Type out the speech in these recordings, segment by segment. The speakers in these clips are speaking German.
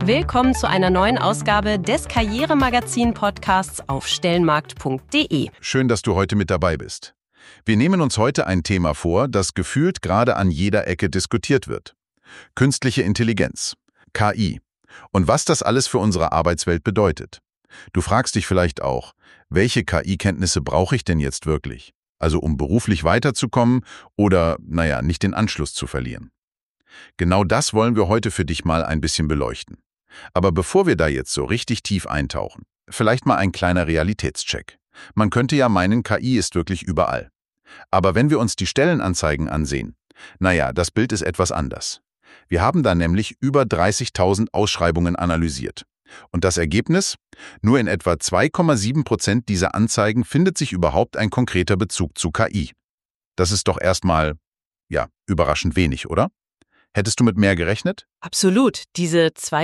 Willkommen zu einer neuen Ausgabe des Karrieremagazin-Podcasts auf stellenmarkt.de. Schön, dass du heute mit dabei bist. Wir nehmen uns heute ein Thema vor, das gefühlt gerade an jeder Ecke diskutiert wird. Künstliche Intelligenz, KI. Und was das alles für unsere Arbeitswelt bedeutet. Du fragst dich vielleicht auch, welche KI-Kenntnisse brauche ich denn jetzt wirklich? Also um beruflich weiterzukommen oder, nicht den Anschluss zu verlieren. Genau das wollen wir heute für dich mal ein bisschen beleuchten. Aber bevor wir da jetzt so richtig tief eintauchen, vielleicht mal ein kleiner Realitätscheck. Man könnte ja meinen, KI ist wirklich überall. Aber wenn wir uns die Stellenanzeigen ansehen, das Bild ist etwas anders. Wir haben da nämlich über 30.000 Ausschreibungen analysiert. Und das Ergebnis? Nur in etwa 2,7% dieser Anzeigen findet sich überhaupt ein konkreter Bezug zu KI. Das ist doch erstmal, überraschend wenig, oder? Hättest du mit mehr gerechnet? Absolut. Diese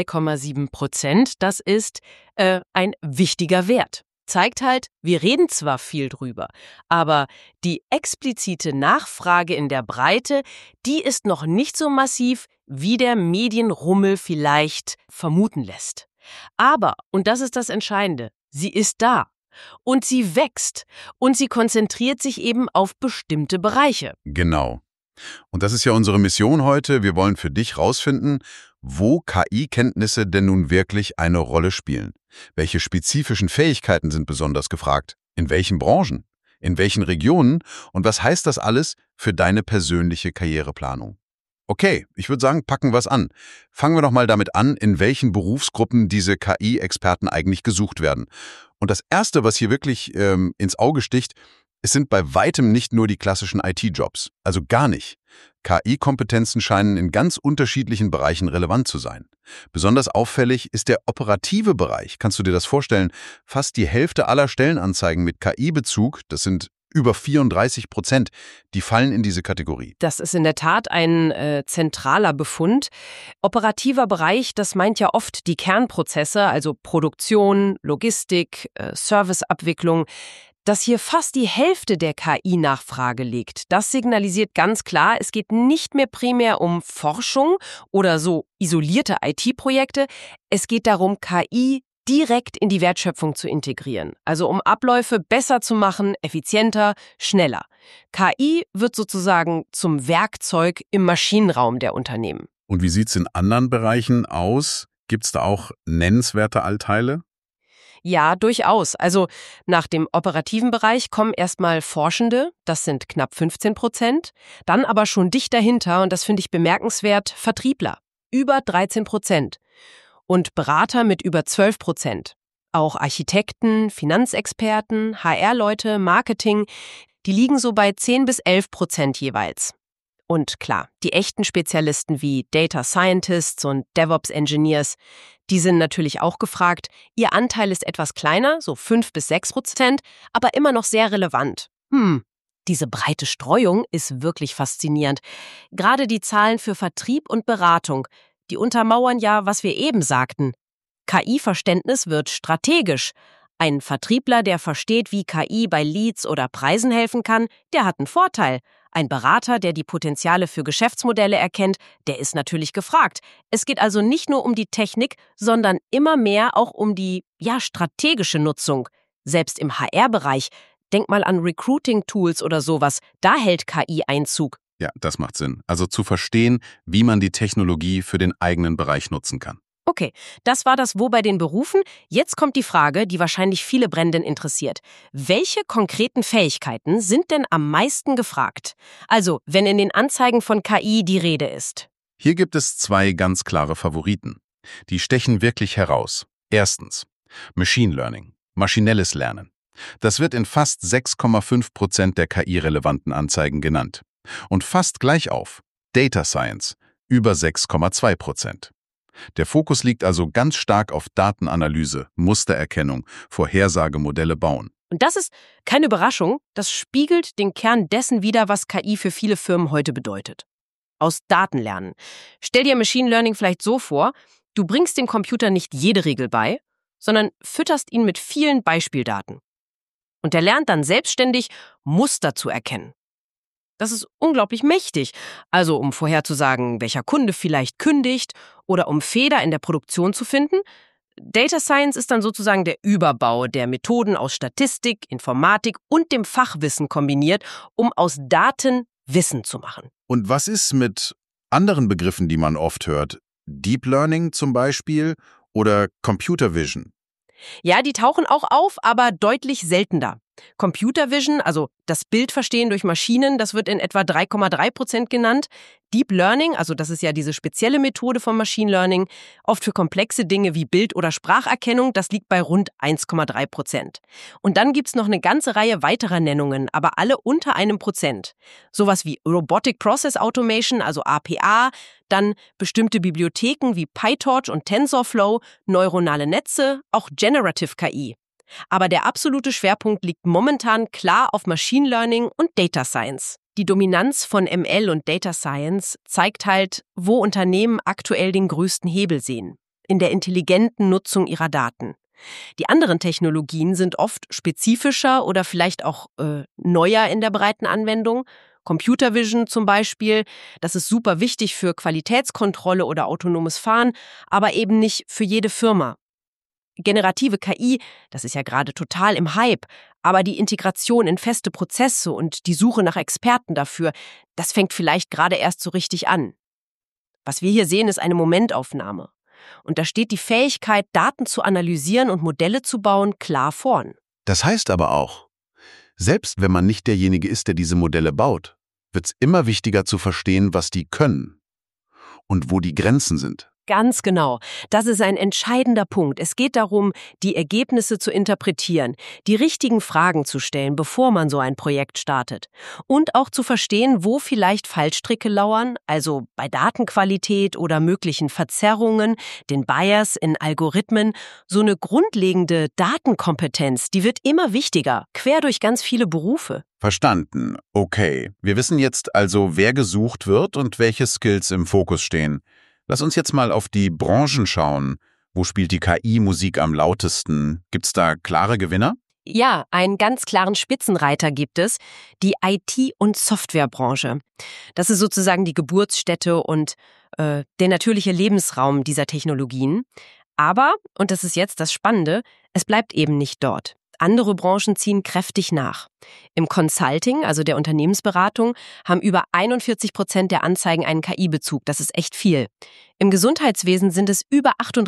2,7%, das ist ein wichtiger Wert. Zeigt halt, wir reden zwar viel drüber, aber die explizite Nachfrage in der Breite, die ist noch nicht so massiv, wie der Medienrummel vielleicht vermuten lässt. Aber, und das ist das Entscheidende, sie ist da. Und sie wächst. Und sie konzentriert sich eben auf bestimmte Bereiche. Genau. Und das ist ja unsere Mission heute. Wir wollen für dich rausfinden, wo KI-Kenntnisse denn nun wirklich eine Rolle spielen. Welche spezifischen Fähigkeiten sind besonders gefragt? In welchen Branchen? In welchen Regionen? Und was heißt das alles für deine persönliche Karriereplanung? Okay, ich würde sagen, packen wir es an. Fangen wir doch mal damit an, in welchen Berufsgruppen diese KI-Experten eigentlich gesucht werden. Und das Erste, was hier wirklich ins Auge sticht, es sind bei weitem nicht nur die klassischen IT-Jobs, also gar nicht. KI-Kompetenzen scheinen in ganz unterschiedlichen Bereichen relevant zu sein. Besonders auffällig ist der operative Bereich. Kannst du dir das vorstellen? Fast die Hälfte aller Stellenanzeigen mit KI-Bezug, das sind über 34%, die fallen in diese Kategorie. Das ist in der Tat ein zentraler Befund. Operativer Bereich, das meint ja oft die Kernprozesse, also Produktion, Logistik, Serviceabwicklung. Dass hier fast die Hälfte der KI-Nachfrage liegt, das signalisiert ganz klar, es geht nicht mehr primär um Forschung oder so isolierte IT-Projekte. Es geht darum, KI direkt in die Wertschöpfung zu integrieren. Also um Abläufe besser zu machen, effizienter, schneller. KI wird sozusagen zum Werkzeug im Maschinenraum der Unternehmen. Und wie sieht es in anderen Bereichen aus? Gibt es da auch nennenswerte Anteile? Ja, durchaus. Also nach dem operativen Bereich kommen erstmal Forschende, das sind knapp 15%, dann aber schon dicht dahinter, und das finde ich bemerkenswert, Vertriebler, über 13%. Und Berater mit über 12%. Auch Architekten, Finanzexperten, HR-Leute, Marketing, die liegen so bei 10-11% jeweils. Und klar, die echten Spezialisten wie Data Scientists und DevOps Engineers, die sind natürlich auch gefragt. Ihr Anteil ist etwas kleiner, so 5-6%, aber immer noch sehr relevant. Diese breite Streuung ist wirklich faszinierend. Gerade die Zahlen für Vertrieb und Beratung, die untermauern ja, was wir eben sagten. KI-Verständnis wird strategisch. Ein Vertriebler, der versteht, wie KI bei Leads oder Preisen helfen kann, der hat einen Vorteil. Ein Berater, der die Potenziale für Geschäftsmodelle erkennt, der ist natürlich gefragt. Es geht also nicht nur um die Technik, sondern immer mehr auch um die, strategische Nutzung. Selbst im HR-Bereich, denk mal an Recruiting-Tools oder sowas, da hält KI Einzug. Ja, das macht Sinn. Also zu verstehen, wie man die Technologie für den eigenen Bereich nutzen kann. Okay, das war das Wo bei den Berufen. Jetzt kommt die Frage, die wahrscheinlich viele Brennenden interessiert. Welche konkreten Fähigkeiten sind denn am meisten gefragt? Also, wenn in den Anzeigen von KI die Rede ist. Hier gibt es 2 ganz klare Favoriten. Die stechen wirklich heraus. Erstens, Machine Learning, maschinelles Lernen. Das wird in fast 6,5% der KI-relevanten Anzeigen genannt. Und fast gleich auf, Data Science, über 6,2%. Der Fokus liegt also ganz stark auf Datenanalyse, Mustererkennung, Vorhersagemodelle bauen. Und das ist keine Überraschung, das spiegelt den Kern dessen wider, was KI für viele Firmen heute bedeutet. Aus Daten lernen. Stell dir Machine Learning vielleicht so vor, du bringst dem Computer nicht jede Regel bei, sondern fütterst ihn mit vielen Beispieldaten. Und er lernt dann selbstständig, Muster zu erkennen. Das ist unglaublich mächtig. Also um vorherzusagen, welcher Kunde vielleicht kündigt oder um Fehler in der Produktion zu finden. Data Science ist dann sozusagen der Überbau, der Methoden aus Statistik, Informatik und dem Fachwissen kombiniert, um aus Daten Wissen zu machen. Und was ist mit anderen Begriffen, die man oft hört? Deep Learning zum Beispiel oder Computer Vision? Ja, die tauchen auch auf, aber deutlich seltener. Computer Vision, also das Bildverstehen durch Maschinen, das wird in etwa 3,3% genannt. Deep Learning, also das ist ja diese spezielle Methode von Machine Learning, oft für komplexe Dinge wie Bild- oder Spracherkennung, das liegt bei rund 1,3%. Und dann gibt's noch eine ganze Reihe weiterer Nennungen, aber alle unter 1%. Sowas wie Robotic Process Automation, also RPA, dann bestimmte Bibliotheken wie PyTorch und TensorFlow, neuronale Netze, auch Generative KI. Aber der absolute Schwerpunkt liegt momentan klar auf Machine Learning und Data Science. Die Dominanz von ML und Data Science zeigt halt, wo Unternehmen aktuell den größten Hebel sehen. In der intelligenten Nutzung ihrer Daten. Die anderen Technologien sind oft spezifischer oder vielleicht auch neuer in der breiten Anwendung. Computer Vision zum Beispiel, das ist super wichtig für Qualitätskontrolle oder autonomes Fahren, aber eben nicht für jede Firma. Generative KI, das ist ja gerade total im Hype, aber die Integration in feste Prozesse und die Suche nach Experten dafür, das fängt vielleicht gerade erst so richtig an. Was wir hier sehen, ist eine Momentaufnahme. Und da steht die Fähigkeit, Daten zu analysieren und Modelle zu bauen, klar vorn. Das heißt aber auch, selbst wenn man nicht derjenige ist, der diese Modelle baut, wird es immer wichtiger zu verstehen, was die können und wo die Grenzen sind. Ganz genau. Das ist ein entscheidender Punkt. Es geht darum, die Ergebnisse zu interpretieren, die richtigen Fragen zu stellen, bevor man so ein Projekt startet. Und auch zu verstehen, wo vielleicht Fallstricke lauern, also bei Datenqualität oder möglichen Verzerrungen, den Bias in Algorithmen. So eine grundlegende Datenkompetenz, die wird immer wichtiger, quer durch ganz viele Berufe. Verstanden. Okay. Wir wissen jetzt also, wer gesucht wird und welche Skills im Fokus stehen. Lass uns jetzt mal auf die Branchen schauen. Wo spielt die KI-Musik am lautesten? Gibt's da klare Gewinner? Ja, einen ganz klaren Spitzenreiter gibt es, die IT- und Softwarebranche. Das ist sozusagen die Geburtsstätte und der natürliche Lebensraum dieser Technologien. Aber, und das ist jetzt das Spannende, es bleibt eben nicht dort. Andere Branchen ziehen kräftig nach. Im Consulting, also der Unternehmensberatung, haben über 41% der Anzeigen einen KI-Bezug. Das ist echt viel. Im Gesundheitswesen sind es über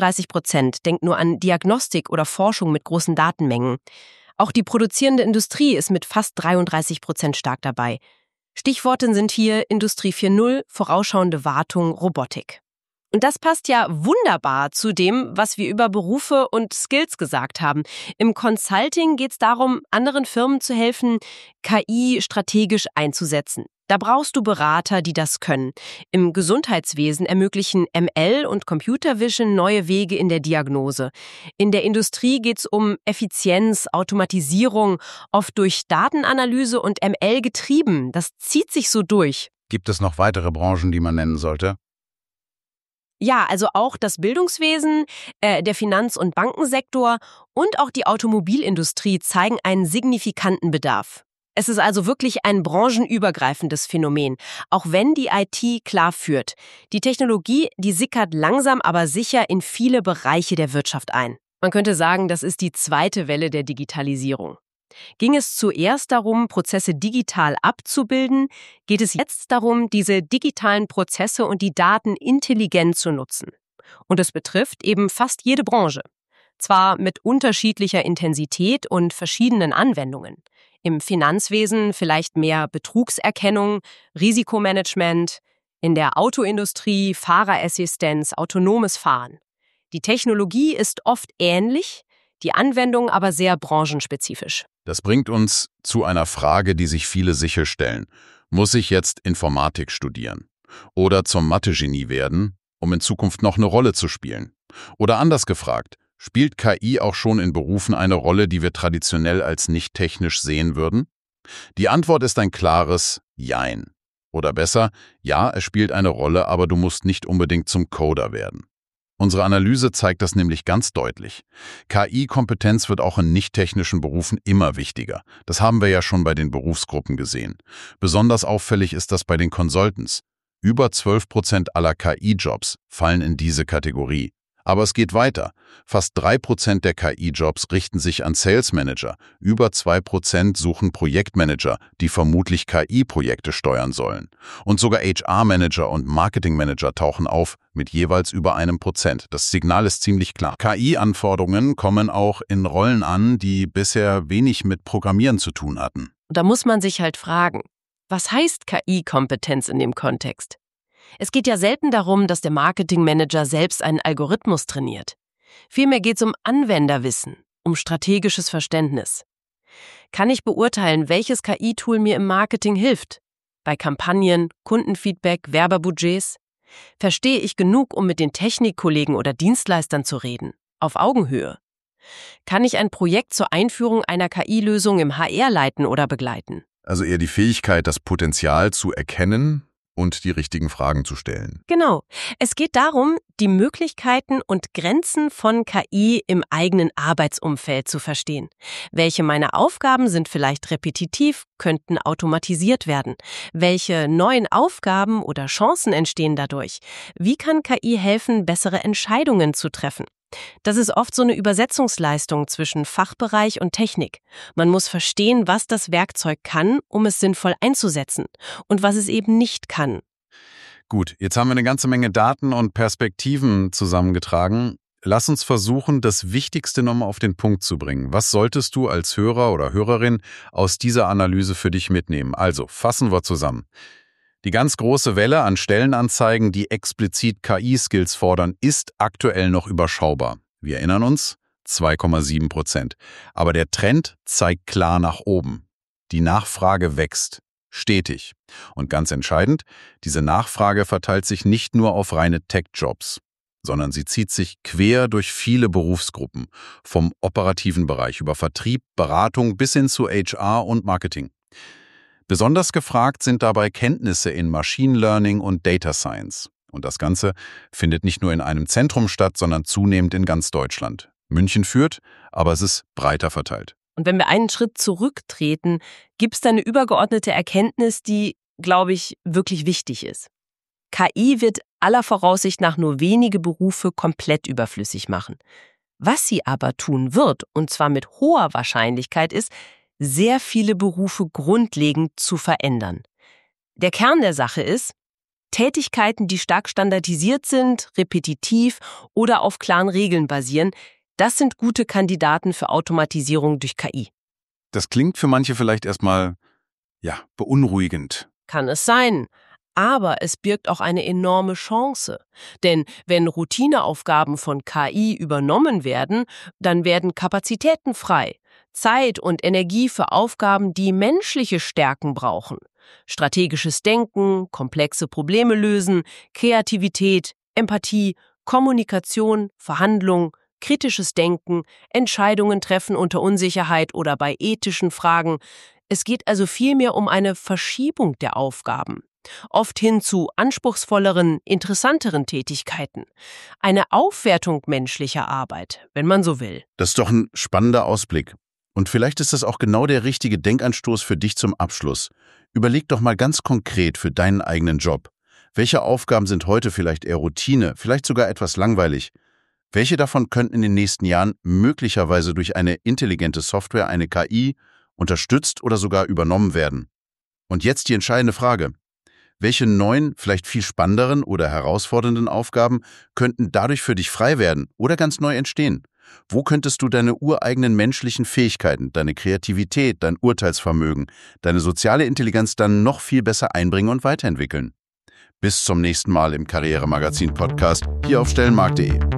38%. Denkt nur an Diagnostik oder Forschung mit großen Datenmengen. Auch die produzierende Industrie ist mit fast 33% stark dabei. Stichworte sind hier Industrie 4.0, vorausschauende Wartung, Robotik. Und das passt ja wunderbar zu dem, was wir über Berufe und Skills gesagt haben. Im Consulting geht es darum, anderen Firmen zu helfen, KI strategisch einzusetzen. Da brauchst du Berater, die das können. Im Gesundheitswesen ermöglichen ML und Computer Vision neue Wege in der Diagnose. In der Industrie geht es um Effizienz, Automatisierung, oft durch Datenanalyse und ML getrieben. Das zieht sich so durch. Gibt es noch weitere Branchen, die man nennen sollte? Ja, also auch das Bildungswesen, der Finanz- und Bankensektor und auch die Automobilindustrie zeigen einen signifikanten Bedarf. Es ist also wirklich ein branchenübergreifendes Phänomen, auch wenn die IT klar führt. Die Technologie, die sickert langsam aber sicher in viele Bereiche der Wirtschaft ein. Man könnte sagen, das ist die zweite Welle der Digitalisierung. Ging es zuerst darum, Prozesse digital abzubilden, geht es jetzt darum, diese digitalen Prozesse und die Daten intelligent zu nutzen. Und es betrifft eben fast jede Branche. Zwar mit unterschiedlicher Intensität und verschiedenen Anwendungen. Im Finanzwesen vielleicht mehr Betrugserkennung, Risikomanagement, in der Autoindustrie Fahrerassistenz, autonomes Fahren. Die Technologie ist oft ähnlich, die Anwendung aber sehr branchenspezifisch. Das bringt uns zu einer Frage, die sich viele sicher stellen. Muss ich jetzt Informatik studieren? Oder zum Mathe-Genie werden, um in Zukunft noch eine Rolle zu spielen? Oder anders gefragt, spielt KI auch schon in Berufen eine Rolle, die wir traditionell als nicht technisch sehen würden? Die Antwort ist ein klares Jein. Oder besser, ja, es spielt eine Rolle, aber du musst nicht unbedingt zum Coder werden. Unsere Analyse zeigt das nämlich ganz deutlich. KI-Kompetenz wird auch in nicht-technischen Berufen immer wichtiger. Das haben wir ja schon bei den Berufsgruppen gesehen. Besonders auffällig ist das bei den Consultants. Über 12% aller KI-Jobs fallen in diese Kategorie. Aber es geht weiter. Fast 3% der KI-Jobs richten sich an Sales Manager. Über 2% suchen Projektmanager, die vermutlich KI-Projekte steuern sollen. Und sogar HR-Manager und Marketing-Manager tauchen auf, mit jeweils über 1%. Das Signal ist ziemlich klar. KI-Anforderungen kommen auch in Rollen an, die bisher wenig mit Programmieren zu tun hatten. Da muss man sich halt fragen, was heißt KI-Kompetenz in dem Kontext? Es geht ja selten darum, dass der Marketingmanager selbst einen Algorithmus trainiert. Vielmehr geht es um Anwenderwissen, um strategisches Verständnis. Kann ich beurteilen, welches KI-Tool mir im Marketing hilft? Bei Kampagnen, Kundenfeedback, Werbebudgets? Verstehe ich genug, um mit den Technikkollegen oder Dienstleistern zu reden? Auf Augenhöhe? Kann ich ein Projekt zur Einführung einer KI-Lösung im HR leiten oder begleiten? Also eher die Fähigkeit, das Potenzial zu erkennen und die richtigen Fragen zu stellen. Genau. Es geht darum, die Möglichkeiten und Grenzen von KI im eigenen Arbeitsumfeld zu verstehen. Welche meiner Aufgaben sind vielleicht repetitiv, könnten automatisiert werden? Welche neuen Aufgaben oder Chancen entstehen dadurch? Wie kann KI helfen, bessere Entscheidungen zu treffen? Das ist oft so eine Übersetzungsleistung zwischen Fachbereich und Technik. Man muss verstehen, was das Werkzeug kann, um es sinnvoll einzusetzen und was es eben nicht kann. Gut, jetzt haben wir eine ganze Menge Daten und Perspektiven zusammengetragen. Lass uns versuchen, das Wichtigste nochmal auf den Punkt zu bringen. Was solltest du als Hörer oder Hörerin aus dieser Analyse für dich mitnehmen? Also, fassen wir zusammen. Die ganz große Welle an Stellenanzeigen, die explizit KI-Skills fordern, ist aktuell noch überschaubar. Wir erinnern uns, 2,7%. Aber der Trend zeigt klar nach oben. Die Nachfrage wächst, stetig. Und ganz entscheidend, diese Nachfrage verteilt sich nicht nur auf reine Tech-Jobs, sondern sie zieht sich quer durch viele Berufsgruppen, vom operativen Bereich über Vertrieb, Beratung bis hin zu HR und Marketing. Besonders gefragt sind dabei Kenntnisse in Machine Learning und Data Science. Und das Ganze findet nicht nur in einem Zentrum statt, sondern zunehmend in ganz Deutschland. München führt, aber es ist breiter verteilt. Und wenn wir einen Schritt zurücktreten, gibt es da eine übergeordnete Erkenntnis, die, glaube ich, wirklich wichtig ist. KI wird aller Voraussicht nach nur wenige Berufe komplett überflüssig machen. Was sie aber tun wird, und zwar mit hoher Wahrscheinlichkeit, ist, sehr viele Berufe grundlegend zu verändern. Der Kern der Sache ist, Tätigkeiten, die stark standardisiert sind, repetitiv oder auf klaren Regeln basieren, das sind gute Kandidaten für Automatisierung durch KI. Das klingt für manche vielleicht erstmal, beunruhigend. Kann es sein. Aber es birgt auch eine enorme Chance. Denn wenn Routineaufgaben von KI übernommen werden, dann werden Kapazitäten frei. Zeit und Energie für Aufgaben, die menschliche Stärken brauchen. Strategisches Denken, komplexe Probleme lösen, Kreativität, Empathie, Kommunikation, Verhandlung, kritisches Denken, Entscheidungen treffen unter Unsicherheit oder bei ethischen Fragen. Es geht also vielmehr um eine Verschiebung der Aufgaben. Oft hin zu anspruchsvolleren, interessanteren Tätigkeiten. Eine Aufwertung menschlicher Arbeit, wenn man so will. Das ist doch ein spannender Ausblick. Und vielleicht ist das auch genau der richtige Denkanstoß für dich zum Abschluss. Überleg doch mal ganz konkret für deinen eigenen Job. Welche Aufgaben sind heute vielleicht eher Routine, vielleicht sogar etwas langweilig? Welche davon könnten in den nächsten Jahren möglicherweise durch eine intelligente Software, eine KI, unterstützt oder sogar übernommen werden? Und jetzt die entscheidende Frage. Welche neuen, vielleicht viel spannenderen oder herausfordernden Aufgaben könnten dadurch für dich frei werden oder ganz neu entstehen? Wo könntest du deine ureigenen menschlichen Fähigkeiten, deine Kreativität, dein Urteilsvermögen, deine soziale Intelligenz dann noch viel besser einbringen und weiterentwickeln? Bis zum nächsten Mal im Karrieremagazin-Podcast hier auf Stellenmarkt.de.